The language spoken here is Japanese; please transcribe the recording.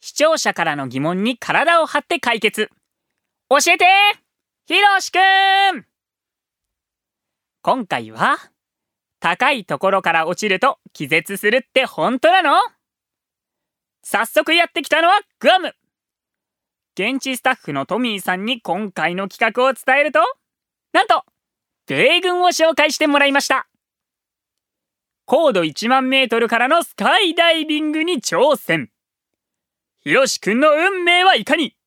視聴者からの疑問に体を張って解決。教えてひろしくん。今回は、高いところから落ちると気絶するって本当なの？早速やってきたのはグアム。現地スタッフのトミーさんに今回の企画を伝えると、なんと米軍を紹介してもらいました。高度1万メートルからのスカイダイビングに挑戦。ひろしくんの運命はいかに？